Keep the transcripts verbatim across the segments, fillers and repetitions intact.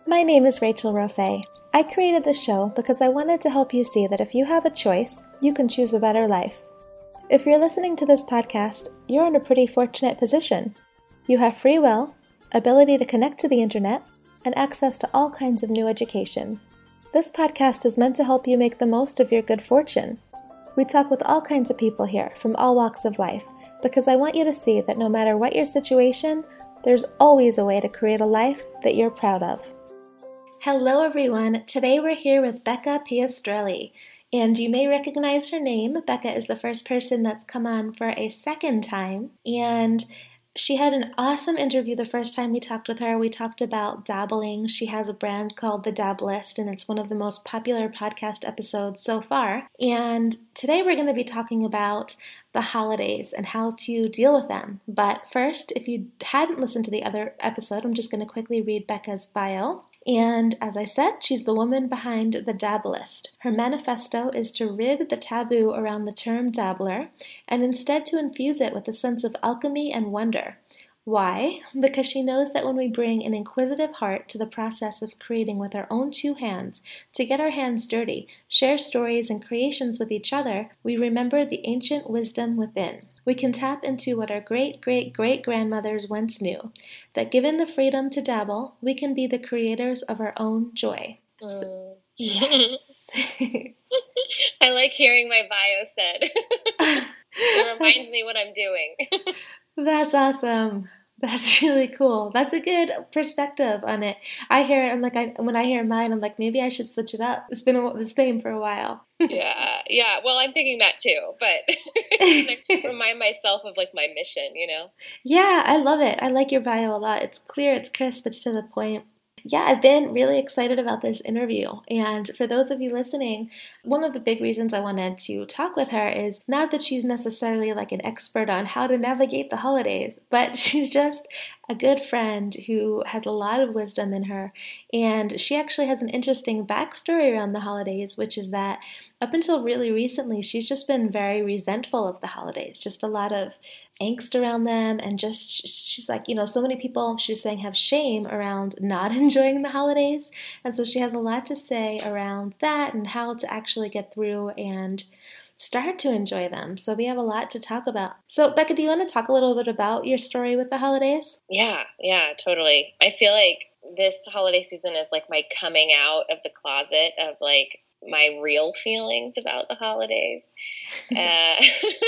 My name is Rachel Rofe. I created the show because I wanted to help you see that if you have a choice, you can choose a better life. If you're listening to this podcast, you're in a pretty fortunate position. You have free will, ability to connect to the internet, and access to all kinds of new education. This podcast is meant to help you make the most of your good fortune. We talk with all kinds of people here from all walks of life because I want you to see that no matter what your situation, there's always a way to create a life that you're proud of. Hello everyone, today we're here with Becca Piastrelli, and you may recognize her name. Becca is the first person that's come on for a second time, and she had an awesome interview the first time we talked with her. We talked about dabbling. She has a brand called The Dabblist, and it's one of the most popular podcast episodes so far. And today we're going to be talking about the holidays and how to deal with them. But first, if you hadn't listened to the other episode, I'm just going to quickly read Becca's bio. And as I said, she's the woman behind The Dabblist. Her manifesto is to rid the taboo around the term dabbler and instead to infuse it with a sense of alchemy and wonder. Why? Because she knows that when we bring an inquisitive heart to the process of creating with our own two hands, to get our hands dirty, share stories and creations with each other, we remember the ancient wisdom within. We can tap into what our great-great-great-grandmothers once knew, that given the freedom to dabble, we can be the creators of our own joy. Mm. So, yes. I like hearing my bio said. It reminds me what I'm doing. That's awesome. That's really cool. That's a good perspective on it. I hear it, I'm like, I, when I hear mine, I'm like, maybe I should switch it up. It's been the same for a while. yeah, yeah. Well, I'm thinking that too, but like, remind myself of like my mission, you know? Yeah, I love it. I like your bio a lot. It's clear, it's crisp, it's to the point. Yeah, I've been really excited about this interview. And for those of you listening, one of the big reasons I wanted to talk with her is not that she's necessarily like an expert on how to navigate the holidays, but she's just a good friend who has a lot of wisdom in her. And she actually has an interesting backstory around the holidays, which is that up until really recently, she's just been very resentful of the holidays, just a lot of angst around them. And just, she's like, you know, so many people, she was saying, have shame around not enjoying the holidays. And so she has a lot to say around that and how to actually get through and start to enjoy them. So we have a lot to talk about. So Becca, do you want to talk a little bit about your story with the holidays? Yeah, yeah, totally. I feel like this holiday season is like my coming out of the closet of like my real feelings about the holidays, uh,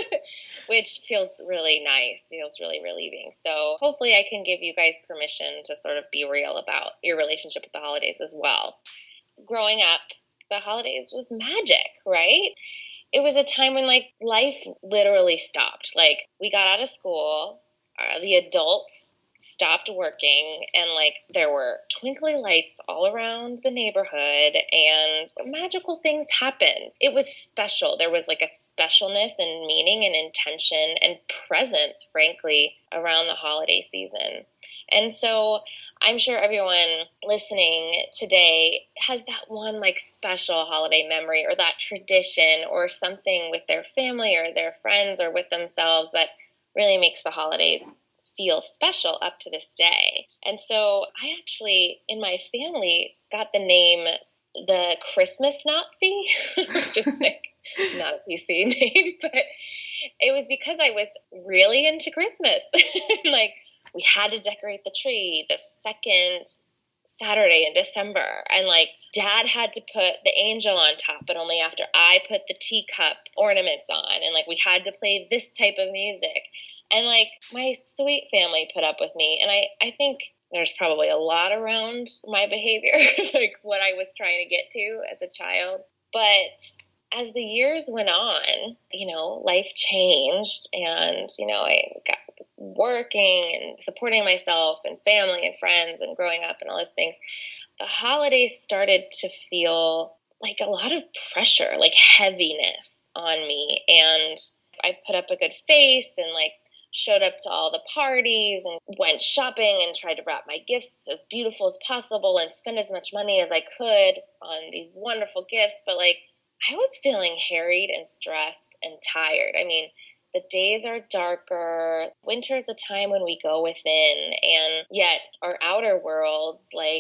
which feels really nice, feels really relieving. So hopefully I can give you guys permission to sort of be real about your relationship with the holidays as well. Growing up, the holidays was magic, right? It was a time when, like, life literally stopped. Like, we got out of school, uh, the adults stopped working, and, like, there were twinkly lights all around the neighborhood, and magical things happened. It was special. There was, like, a specialness and meaning and intention and presence, frankly, around the holiday season. And so I'm sure everyone listening today has that one like special holiday memory or that tradition or something with their family or their friends or with themselves that really makes the holidays feel special up to this day. And so I actually, in my family, got the name the Christmas Nazi, just like not a P C name, but it was because I was really into Christmas. Like, we had to decorate the tree the second Saturday in December. And like Dad had to put the angel on top, but only after I put the teacup ornaments on. And like we had to play this type of music. And like my sweet family put up with me. And I, I think there's probably a lot around my behavior, like what I was trying to get to as a child. But as the years went on, you know, life changed and, you know, I got working and supporting myself and family and friends and growing up and all those things. The holidays started to feel like a lot of pressure, like heaviness on me. And I put up a good face and like showed up to all the parties and went shopping and tried to wrap my gifts as beautiful as possible and spend as much money as I could on these wonderful gifts. But like, I was feeling harried and stressed and tired. I mean, the days are darker. Winter is a time when we go within, and yet our outer worlds, like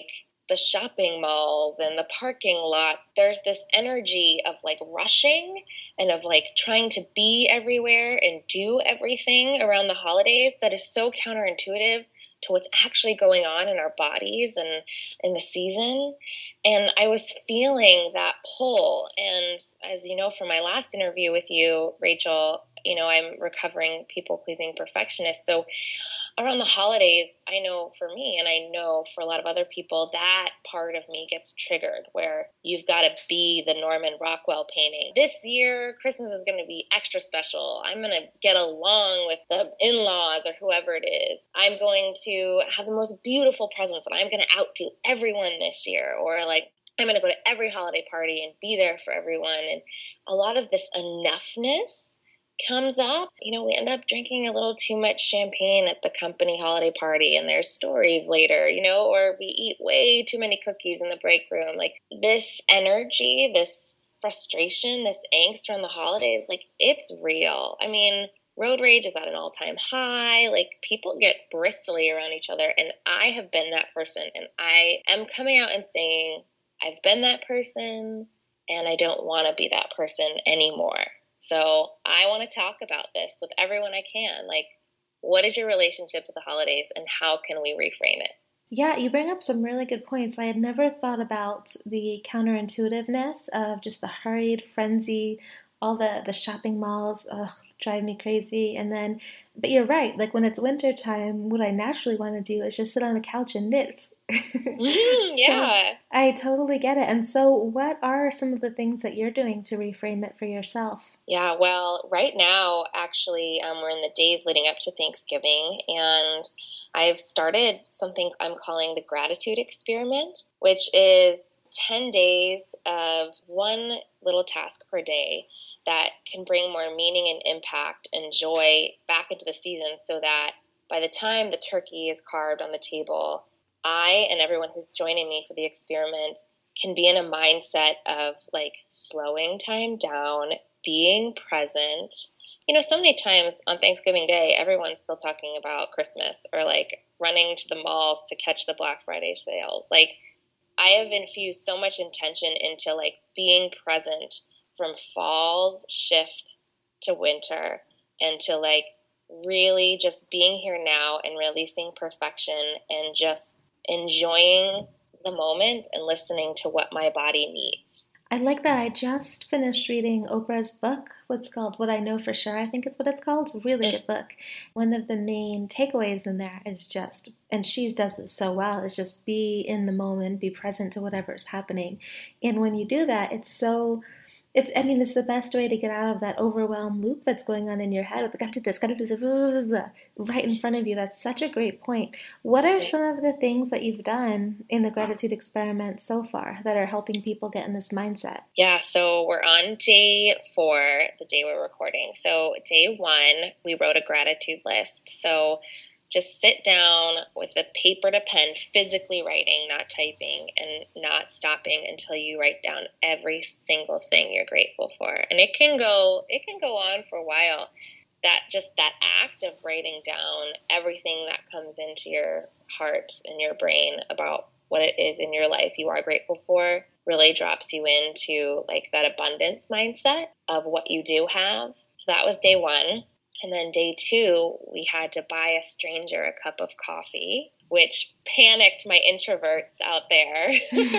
the shopping malls and the parking lots, there's this energy of like rushing and of like trying to be everywhere and do everything around the holidays that is so counterintuitive to what's actually going on in our bodies and in the season. And I was feeling that pull. And as you know from my last interview with you, Rachel, you know, I'm recovering people-pleasing perfectionist. So around the holidays, I know for me, and I know for a lot of other people, that part of me gets triggered where you've got to be the Norman Rockwell painting. This year, Christmas is going to be extra special. I'm going to get along with the in-laws or whoever it is. I'm going to have the most beautiful presents and I'm going to outdo everyone this year. Or like, I'm going to go to every holiday party and be there for everyone. And a lot of this enoughness comes up. You know, we end up drinking a little too much champagne at the company holiday party and there's stories later, you know, or we eat way too many cookies in the break room. Like this energy, this frustration, this angst around the holidays, like it's real. I mean, road rage is at an all-time high. Like people get bristly around each other. And I have been that person. And I am coming out and saying, I've been that person and I don't want to be that person anymore. So I want to talk about this with everyone I can. Like, what is your relationship to the holidays and how can we reframe it? Yeah, you bring up some really good points. I had never thought about the counterintuitiveness of just the hurried frenzy, all the, the shopping malls, ugh, drive me crazy. And then, but you're right, like when it's winter time, what I naturally want to do is just sit on the couch and knit. Mm-hmm, yeah. So I totally get it. And so what are some of the things that you're doing to reframe it for yourself? Yeah, well, right now, actually, um, we're in the days leading up to Thanksgiving, and I've started something I'm calling the gratitude experiment, which is ten days of one little task per day that can bring more meaning and impact and joy back into the season so that by the time the turkey is carved on the table, I and everyone who's joining me for the experiment can be in a mindset of like slowing time down, being present. You know, so many times on Thanksgiving Day, everyone's still talking about Christmas or like running to the malls to catch the Black Friday sales. Like I have infused so much intention into like being present from fall's shift to winter and to like really just being here now and releasing perfection and just enjoying the moment and listening to what my body needs. I like that. I just finished reading Oprah's book. What's called What I Know for Sure, I think it's what it's called. It's a really good book. One of the main takeaways in there is just, and she does this so well, is just be in the moment, be present to whatever is happening. And when you do that, it's so... It's, I mean, it's the best way to get out of that overwhelmed loop that's going on in your head. With, gotta do this, gotta do this, blah, blah, blah, right in front of you. That's such a great point. What are some of the things that you've done in the gratitude experiment so far that are helping people get in this mindset? Yeah, so we're on day four, the day we're recording. So day one, we wrote a gratitude list. So just sit down with a paper to pen, physically writing, not typing, and not stopping until you write down every single thing you're grateful for. And it can go, it can go on for a while. That just that act of writing down everything that comes into your heart and your brain about what it is in your life you are grateful for really drops you into like that abundance mindset of what you do have. So that was day one. And then day two, we had to buy a stranger a cup of coffee, which panicked my introverts out there.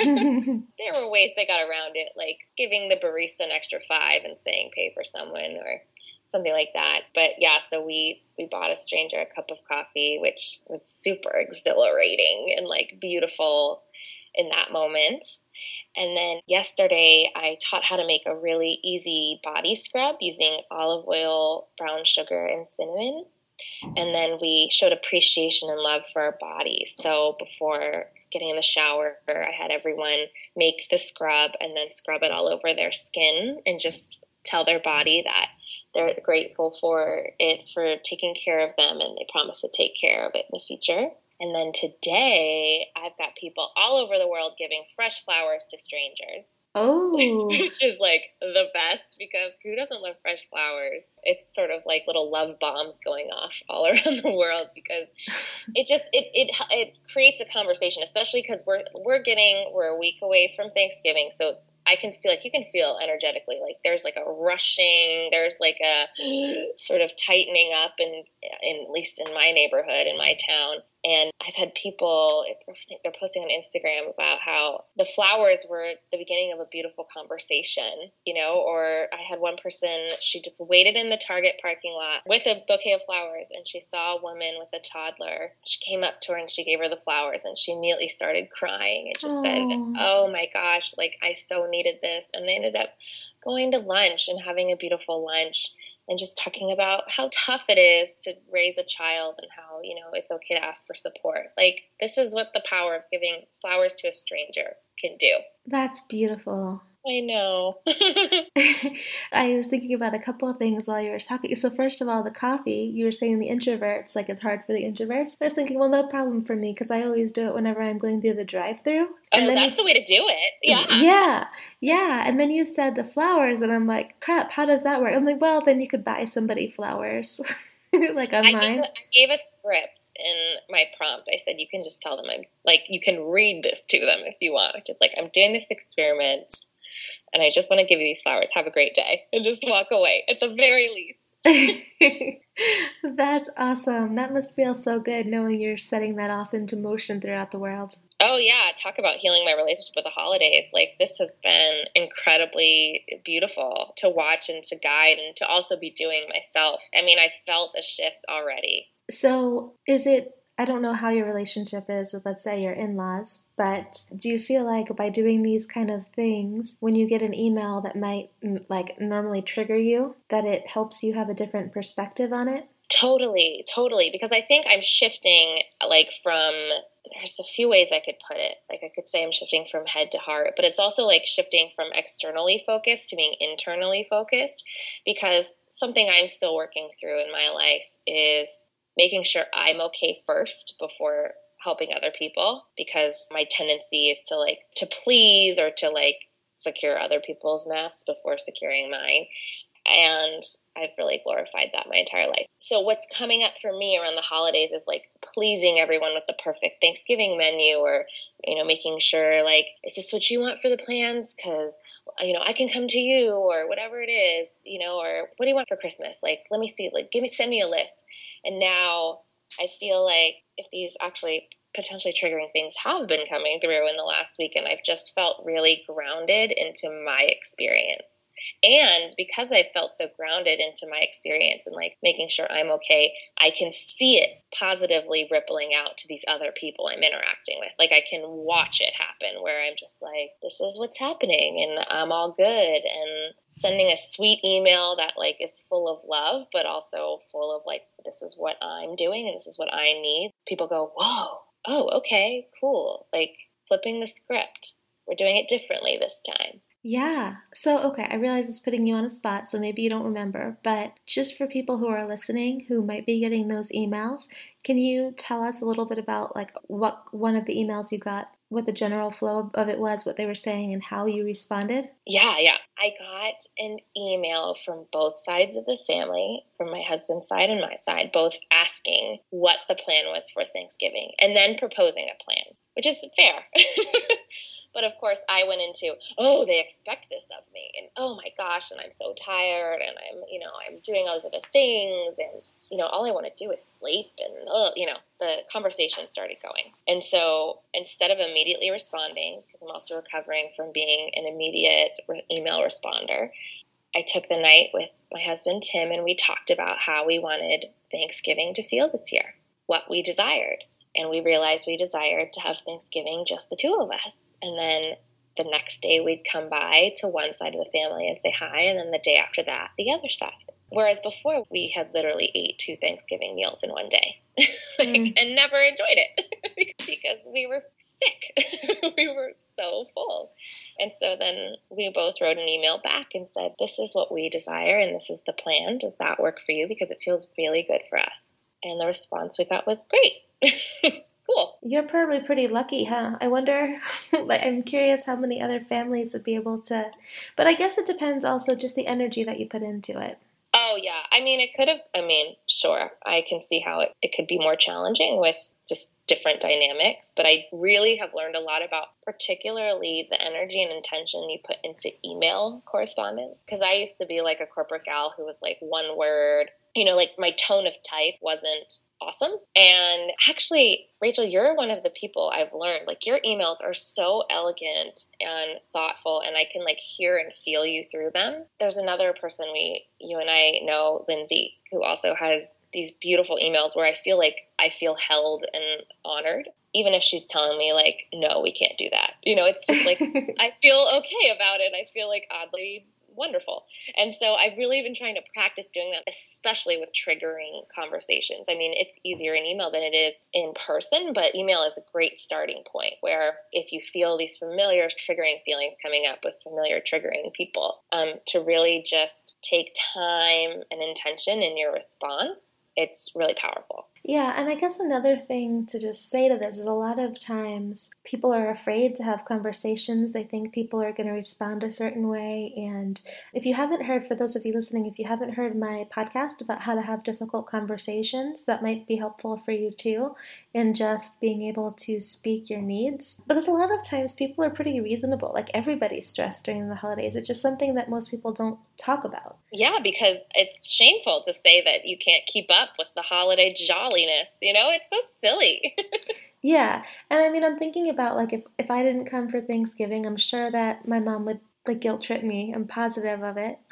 There were ways they got around it, like giving the barista an extra five and saying pay for someone or something like that. But yeah, so we, we bought a stranger a cup of coffee, which was super exhilarating and like beautiful in that moment. And then yesterday I taught how to make a really easy body scrub using olive oil, brown sugar, and cinnamon. And then we showed appreciation and love for our bodies. So before getting in the shower, I had everyone make the scrub and then scrub it all over their skin and just tell their body that they're grateful for it for taking care of them and they promise to take care of it in the future. And then today, I've got people all over the world giving fresh flowers to strangers. Oh. Which is like the best, because who doesn't love fresh flowers? It's sort of like little love bombs going off all around the world, because it just it it it creates a conversation, especially because we're we're getting we're a week away from Thanksgiving, so I can feel like you can feel energetically like there's like a rushing, there's like a sort of tightening up in, in at least in my neighborhood, in my town. And I've had people, they're posting on Instagram about how the flowers were the beginning of a beautiful conversation, you know, or I had one person, she just waited in the Target parking lot with a bouquet of flowers, and she saw a woman with a toddler. She came up to her and she gave her the flowers, and she immediately started crying and just Aww. said, oh my gosh, like I so needed this. And they ended up going to lunch and having a beautiful lunch, and just talking about how tough it is to raise a child and how, you know, it's okay to ask for support. Like, this is what the power of giving flowers to a stranger can do. That's beautiful. I know. I was thinking about a couple of things while you were talking. So first of all, the coffee, you were saying the introverts, like it's hard for the introverts. I was thinking, well, no problem for me, because I always do it whenever I'm going through the drive-through. Oh, that's you, the way to do it. Yeah. Yeah. Yeah. And then you said the flowers, and I'm like, crap, how does that work? I'm like, well, then you could buy somebody flowers. Like online. I gave, I gave a script in my prompt. I said, you can just tell them, I'm like, you can read this to them if you want. Just like, I'm doing this experiment, and I just want to give you these flowers. Have a great day. And just walk away, at the very least. That's awesome. That must feel so good knowing you're setting that off into motion throughout the world. Oh, yeah. Talk about healing my relationship with the holidays. Like, this has been incredibly beautiful to watch and to guide and to also be doing myself. I mean, I felt a shift already. So is it, I don't know how your relationship is with, let's say, your in-laws, but do you feel like by doing these kind of things, when you get an email that might like normally trigger you, that it helps you have a different perspective on it? Totally, totally. Because I think I'm shifting like from, there's a few ways I could put it. Like I could say I'm shifting from head to heart, but it's also like shifting from externally focused to being internally focused, because something I'm still working through in my life is making sure I'm okay first before helping other people, because my tendency is to like, to please or to like secure other people's mess before securing mine. And I've really glorified that my entire life. So what's coming up for me around the holidays is like pleasing everyone with the perfect Thanksgiving menu, or, you know, making sure like, is this what you want for the plans? Because, you know, I can come to you, or whatever it is, you know, or what do you want for Christmas? Like, let me see, like, give me, send me a list. And now I feel like if these actually potentially triggering things have been coming through in the last week, and I've just felt really grounded into my experience. And because I felt so grounded into my experience and like making sure I'm okay, I can see it positively rippling out to these other people I'm interacting with. Like I can watch it happen where I'm just like, this is what's happening and I'm all good. And sending a sweet email that like is full of love, but also full of like, this is what I'm doing and this is what I need. People go, whoa, oh, okay, cool. Like flipping the script. We're doing it differently this time. Yeah. So, okay, I realize it's putting you on a spot, so maybe you don't remember, but just for people who are listening who might be getting those emails, can you tell us a little bit about like what one of the emails you got, what the general flow of it was, what they were saying, and how you responded? Yeah, yeah. I got an email from both sides of the family, from my husband's side and my side, both asking what the plan was for Thanksgiving and then proposing a plan, which is fair. But of course, I went into, oh, they expect this of me. And oh my gosh, and I'm so tired. And I'm, you know, I'm doing all these other things. And, you know, all I want to do is sleep. And, oh, you know, the conversation started going. And so instead of immediately responding, because I'm also recovering from being an immediate re- email responder, I took the night with my husband, Tim, and we talked about how we wanted Thanksgiving to feel this year, what we desired. And we realized we desired to have Thanksgiving just the two of us. And then the next day we'd come by to one side of the family and say hi. And then the day after that, the other side. Whereas before we had literally ate two Thanksgiving meals in one day like, mm. and never enjoyed it because we were sick. We were so full. And so then we both wrote an email back and said, this is what we desire and this is the plan. Does that work for you? Because it feels really good for us. And the response we got was great. cool. You're probably pretty lucky, huh? I wonder, like, I'm curious how many other families would be able to, but I guess it depends also just the energy that you put into it. Oh, yeah. I mean, it could have, I mean, sure, I can see how it, it could be more challenging with just different dynamics, but I really have learned a lot about particularly the energy and intention you put into email correspondence. Because I used to be like a corporate gal who was like one word, you know, like my tone of type wasn't awesome. And actually, Rachel, you're one of the people I've learned, like your emails are so elegant and thoughtful, and I can like hear and feel you through them. There's another person we, you and I know, Lindsay, who also has these beautiful emails where I feel like I feel held and honored, even if she's telling me like, no, we can't do that. You know, it's just like, I feel okay about it. I feel like oddly wonderful. And so I've really been trying to practice doing that, especially with triggering conversations. I mean, it's easier in email than it is in person, but email is a great starting point where if you feel these familiar triggering feelings coming up with familiar triggering people, um, to really just take time and intention in your response, it's really powerful. Yeah, and I guess another thing to just say to this is a lot of times people are afraid to have conversations. They think people are going to respond a certain way. And if you haven't heard, for those of you listening, if you haven't heard my podcast about how to have difficult conversations, that might be helpful for you too, in just being able to speak your needs. Because a lot of times people are pretty reasonable. Like everybody's stressed during the holidays. It's just something that most people don't talk about. Yeah, because it's shameful to say that you can't keep up with the holiday jolliness. You know, it's so silly. Yeah. And I mean, I'm thinking about like if, if I didn't come for Thanksgiving, I'm sure that my mom would like guilt trip me. I'm positive of it.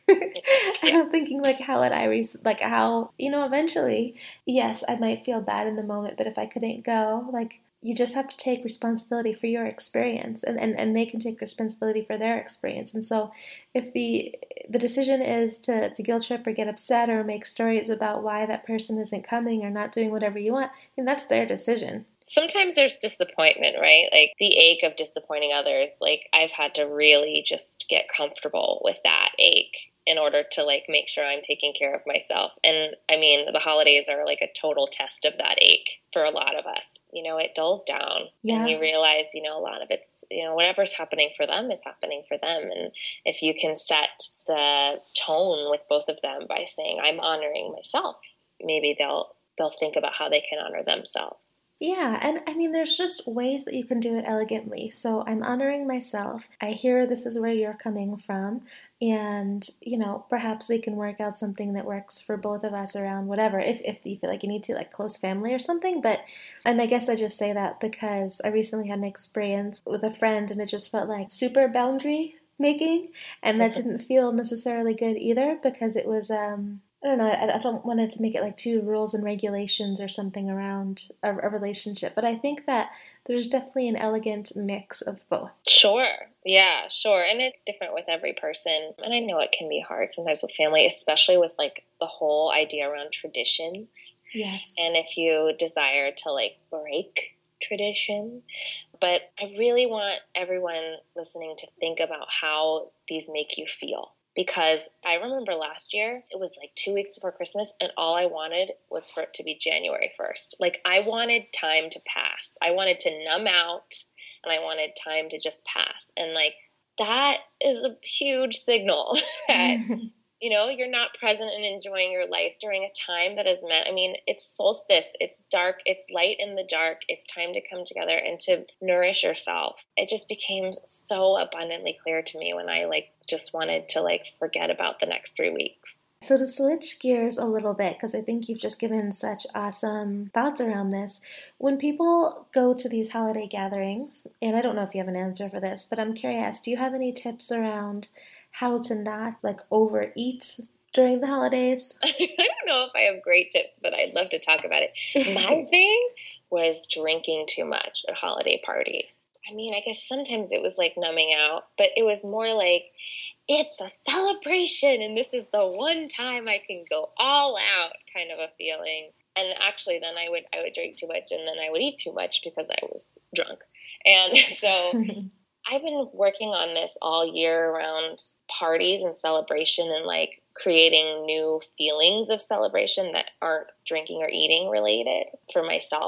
And I'm thinking like, how would I, re- like how, you know, eventually, yes, I might feel bad in the moment, but if I couldn't go, like, you just have to take responsibility for your experience, and, and, and they can take responsibility for their experience. And so if the the decision is to, to guilt trip or get upset or make stories about why that person isn't coming or not doing whatever you want, I mean, that's their decision. Sometimes there's disappointment, right? Like the ache of disappointing others. Like I've had to really just get comfortable with that ache in order to like make sure I'm taking care of myself. And I mean, the holidays are like a total test of that ache for a lot of us. You know, it dulls down Yeah. And you realize, you know, a lot of it's, you know, whatever's happening for them is happening for them. And if you can set the tone with both of them by saying, I'm honoring myself, maybe they'll, they'll think about how they can honor themselves. Yeah, and I mean, there's just ways that you can do it elegantly. So I'm honoring myself. I hear this is where you're coming from. And, you know, perhaps we can work out something that works for both of us around whatever, if, if you feel like you need to, like close family or something. But, and I guess I just say that because I recently had an experience with a friend and it just felt like super boundary making. And that didn't feel necessarily good either because it was, um, I don't know, I, I don't want it to make it like two rules and regulations or something around a, a relationship. But I think that there's definitely an elegant mix of both. Sure. Yeah, sure. And it's different with every person. And I know it can be hard sometimes with family, especially with like the whole idea around traditions. Yes. And if you desire to like break tradition. But I really want everyone listening to think about how these make you feel. Because I remember last year, it was like two weeks before Christmas, and all I wanted was for it to be January first. Like, I wanted time to pass. I wanted to numb out, and I wanted time to just pass. And, like, that is a huge signal that, you know, you're not present and enjoying your life during a time that is meant. I mean, it's solstice, it's dark, it's light in the dark. It's time to come together and to nourish yourself. It just became so abundantly clear to me when I like just wanted to like forget about the next three weeks. So to switch gears a little bit, because I think you've just given such awesome thoughts around this, when people go to these holiday gatherings, and I don't know if you have an answer for this, but I'm curious, do you have any tips around how to not like overeat during the holidays? I don't know if I have great tips, but I'd love to talk about it. My thing was drinking too much at holiday parties. I mean, I guess sometimes it was like numbing out, but it was more like, it's a celebration and this is the one time I can go all out kind of a feeling. And actually then I would I would drink too much and then I would eat too much because I was drunk. And so I've been working on this all year around parties and celebration and like creating new feelings of celebration that aren't drinking or eating related for myself.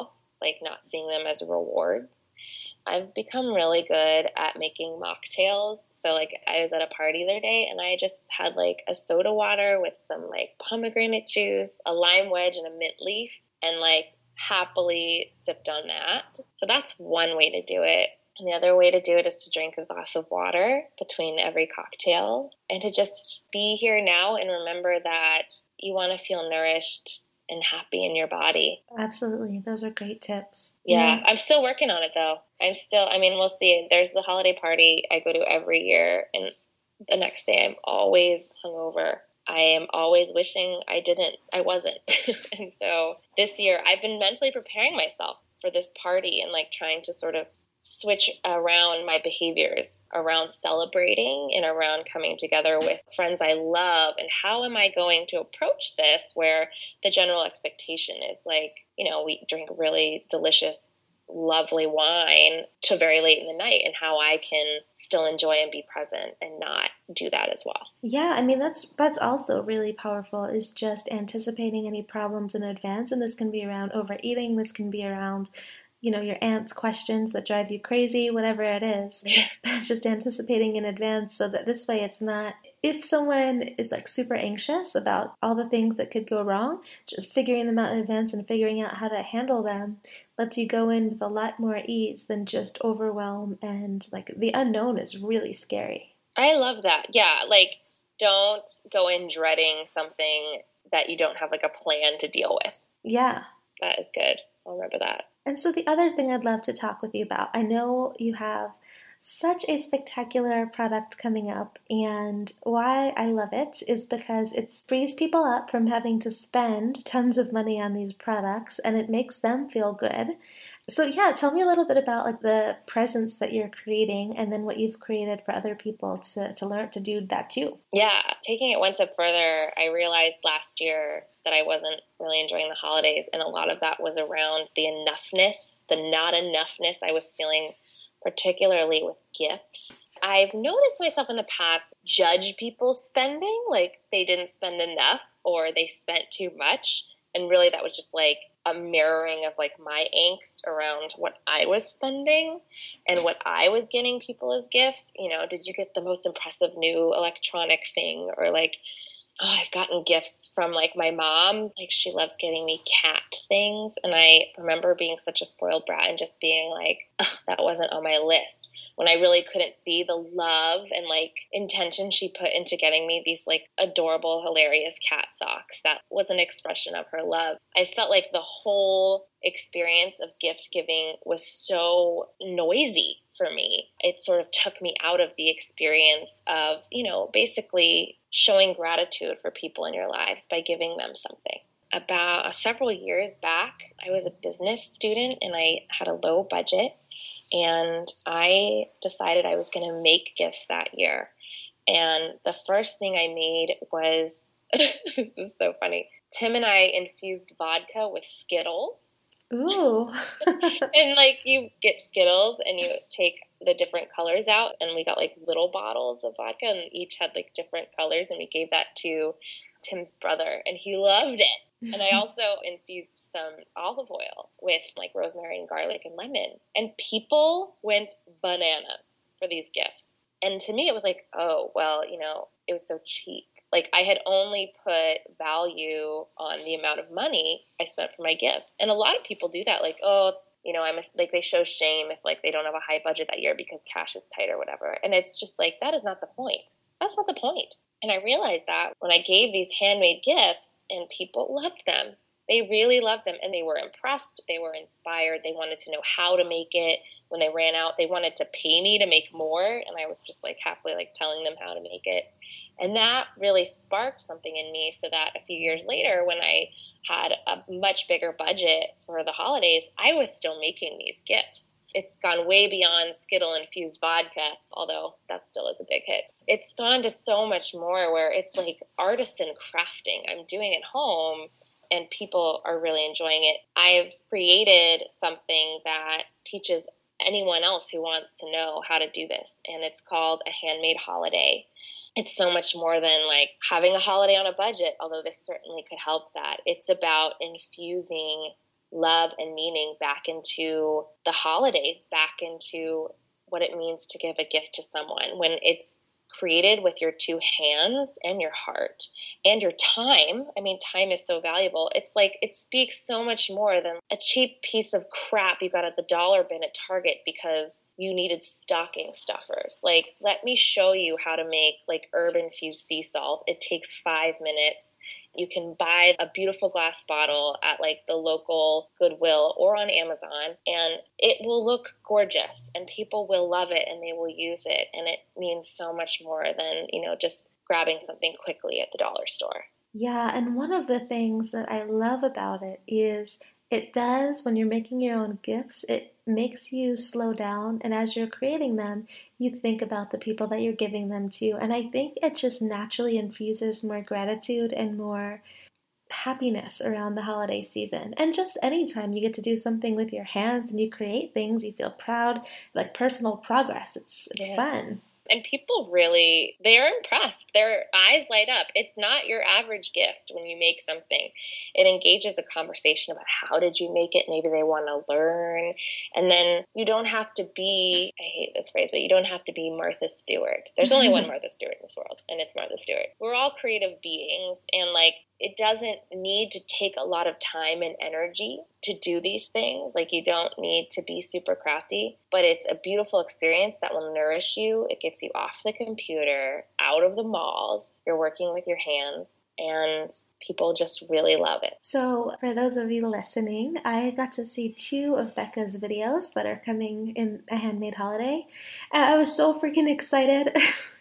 like not seeing them as rewards. I've become really good at making mocktails. So like I was at a party the other day and I just had like a soda water with some like pomegranate juice, a lime wedge, and a mint leaf, and like happily sipped on that. So that's one way to do it. And the other way to do it is to drink a glass of water between every cocktail and to just be here now and remember that you want to feel nourished and happy in your body. Absolutely. Those are great tips. Yeah, yeah. I'm still working on it though. I'm still, I mean, we'll see. There's the holiday party I go to every year, and the next day I'm always hungover. I am always wishing I didn't, I wasn't. And so this year I've been mentally preparing myself for this party and like trying to sort of switch around my behaviors around celebrating and around coming together with friends I love. And how am I going to approach this where the general expectation is like, you know, we drink really delicious, lovely wine till very late in the night, and how I can still enjoy and be present and not do that as well. Yeah, I mean, that's that's also really powerful, is just anticipating any problems in advance. And this can be around overeating. This can be around, you know, your aunt's questions that drive you crazy, whatever it is. Just anticipating in advance so that this way it's not, if someone is like super anxious about all the things that could go wrong, just figuring them out in advance and figuring out how to handle them lets you go in with a lot more ease than just overwhelm, and like the unknown is really scary. I love that. Yeah, like don't go in dreading something that you don't have like a plan to deal with. Yeah. That is good. I'll remember that. And so the other thing I'd love to talk with you about, I know you have such a spectacular product coming up, and why I love it is because it frees people up from having to spend tons of money on these products, and it makes them feel good. So yeah, tell me a little bit about like the presence that you're creating, and then what you've created for other people to, to learn to do that too. Yeah, taking it one step further, I realized last year that I wasn't really enjoying the holidays, and a lot of that was around the enoughness, the not enoughness I was feeling, particularly with gifts. I've noticed myself in the past judge people's spending, like they didn't spend enough or they spent too much. And really that was just like a mirroring of like my angst around what I was spending and what I was getting people as gifts. You know, did you get the most impressive new electronic thing? Or like, oh, I've gotten gifts from like my mom. Like she loves getting me cat things. And I remember being such a spoiled brat and just being like, oh, that wasn't on my list. When I really couldn't see the love and like intention she put into getting me these like adorable, hilarious cat socks. That was an expression of her love. I felt like the whole experience of gift giving was so noisy for me. It sort of took me out of the experience of, you know, basically showing gratitude for people in your lives by giving them something. About uh, several years back, I was a business student and I had a low budget, and I decided I was going to make gifts that year. And the first thing I made was, this is so funny, Tim and I infused vodka with Skittles. Ooh. And like you get Skittles and you take the different colors out, and we got like little bottles of vodka and each had like different colors, and we gave that to Tim's brother and he loved it. And I also infused some olive oil with like rosemary and garlic and lemon, and people went bananas for these gifts. And to me it was like, oh, well, you know, it was so cheap. Like I had only put value on the amount of money I spent for my gifts. And a lot of people do that. Like, oh, it's, you know, I'm a, like they show shame if like they don't have a high budget that year because cash is tight or whatever. And it's just like, that is not the point. That's not the point. And I realized that when I gave these handmade gifts and people loved them. They really loved them and they were impressed. They were inspired. They wanted to know how to make it. When they ran out, they wanted to pay me to make more. And I was just like happily like telling them how to make it. And that really sparked something in me, so that a few years later, when I had a much bigger budget for the holidays, I was still making these gifts. It's gone way beyond Skittle-infused vodka, although that still is a big hit. It's gone to so much more where it's like artisan crafting. I'm doing it home and people are really enjoying it. I've created something that teaches anyone else who wants to know how to do this, and it's called a handmade holiday. It's so much more than like having a holiday on a budget, although this certainly could help that. It's about infusing love and meaning back into the holidays, back into what it means to give a gift to someone when it's created with your two hands and your heart and your time. I mean, time is so valuable. It's like, it speaks so much more than a cheap piece of crap you got at the dollar bin at Target because you needed stocking stuffers. Like, let me show you how to make like herb infused sea salt. It takes five minutes. You can buy a beautiful glass bottle at like the local Goodwill or on Amazon, and it will look gorgeous and people will love it and they will use it. And it means so much more than, you know, just grabbing something quickly at the dollar store. Yeah, and one of the things that I love about it is it does, when you're making your own gifts, it makes you slow down. And as you're creating them, you think about the people that you're giving them to. And I think it just naturally infuses more gratitude and more happiness around the holiday season. And just anytime you get to do something with your hands and you create things, you feel proud, like personal progress. It's, it's yeah. fun. And people really, they're impressed. Their eyes light up. It's not your average gift when you make something. It engages a conversation about how did you make it? Maybe they want to learn. And then you don't have to be, I hate this phrase, but you don't have to be Martha Stewart. There's only one Martha Stewart in this world, and it's Martha Stewart. We're all creative beings, and like, it doesn't need to take a lot of time and energy to do these things. Like, you don't need to be super crafty, but it's a beautiful experience that will nourish you. It gets you off the computer, out of the malls. You're working with your hands, and people just really love it. So for those of you listening, I got to see two of Becca's videos that are coming in A Handmade Holiday, and I was so freaking excited.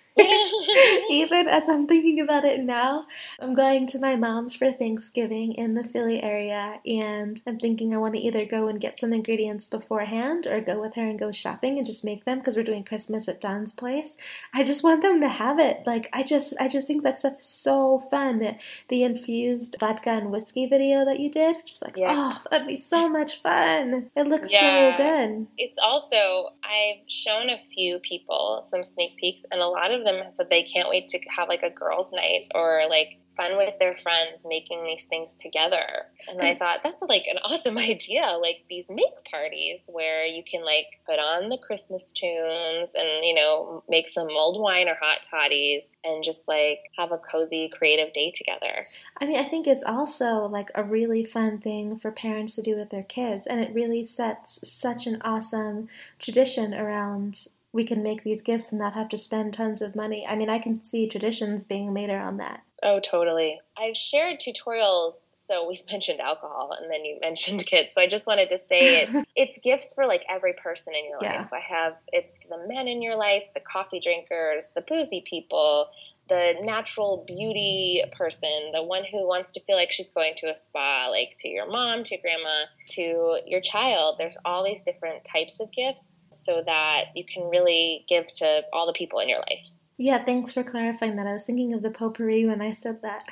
Even as I'm thinking about it now, I'm going to my mom's for Thanksgiving in the Philly area, and I'm thinking I want to either go and get some ingredients beforehand or go with her and go shopping and just make them because we're doing Christmas at Dawn's place. I just want them to have it. Like, I just I just think that stuff is so fun. The, the infused vodka and whiskey video that you did, just like, yeah. oh, that'd be so much fun. It looks yeah. so good. It's also, I've shown a few people some sneak peeks, and a lot of them have said they can't wait to have like a girls' night or like fun with their friends making these things together. And I thought that's like an awesome idea, like these make parties where you can like put on the Christmas tunes and, you know, make some mulled wine or hot toddies and just like have a cozy creative day together. I mean, I think it's also like a really fun thing for parents to do with their kids, and it really sets such an awesome tradition around we can make these gifts and not have to spend tons of money. I mean, I can see traditions being made around that. Oh, totally. I've shared tutorials, so we've mentioned alcohol and then you mentioned kids. So I just wanted to say it, it's gifts for like every person in your yeah. life. I have, it's the men in your life, the coffee drinkers, the boozy people, the natural beauty person, the one who wants to feel like she's going to a spa, like to your mom, to your grandma, to your child. There's all these different types of gifts so that you can really give to all the people in your life. Yeah, thanks for clarifying that. I was thinking of the potpourri when I said that.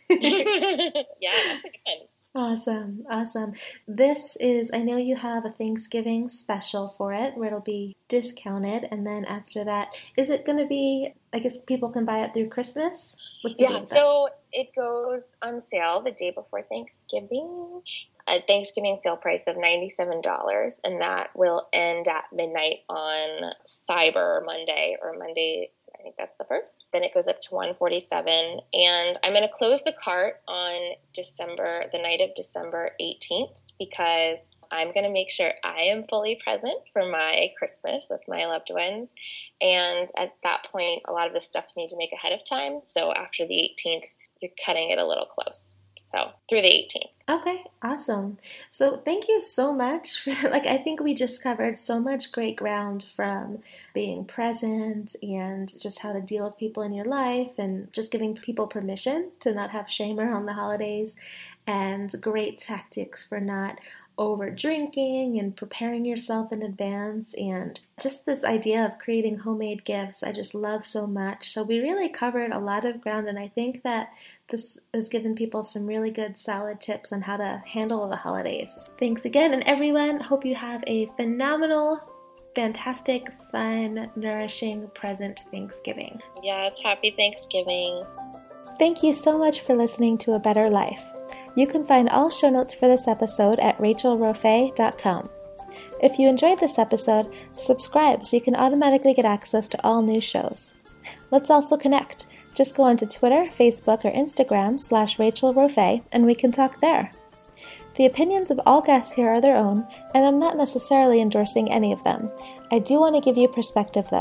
Yeah, that's a good one. Awesome, awesome. This is, I know you have a Thanksgiving special for it where it'll be discounted, and then after that, is it going to be, I guess people can buy it through Christmas? What's yeah, so it goes on sale the day before Thanksgiving. A Thanksgiving sale price of ninety-seven dollars, and that will end at midnight on Cyber Monday or Monday. I think that's the first. Then it goes up to one hundred forty-seven dollars, and I'm going to close the cart on December, the night of December eighteenth, because I'm going to make sure I am fully present for my Christmas with my loved ones. And at that point, a lot of this stuff you need to make ahead of time. So after the eighteenth, you're cutting it a little close. So through the eighteenth. Okay, awesome. So thank you so much. Like, I think we just covered so much great ground, from being present and just how to deal with people in your life and just giving people permission to not have shame around the holidays, and great tactics for not over drinking and preparing yourself in advance, and just this idea of creating homemade gifts I just love so much. So we really covered a lot of ground, and I think that this has given people some really good solid tips on how to handle the holidays. Thanks again, and everyone, hope you have a phenomenal, fantastic, fun, nourishing, present Thanksgiving. Yes, happy Thanksgiving. Thank you so much for listening to A Better Life. You can find all show notes for this episode at rachel rofay dot com. If you enjoyed this episode, subscribe so you can automatically get access to all new shows. Let's also connect. Just go onto Twitter, Facebook, or Instagram slash Rachel Rofay, and we can talk there. The opinions of all guests here are their own, and I'm not necessarily endorsing any of them. I do want to give you perspective, though.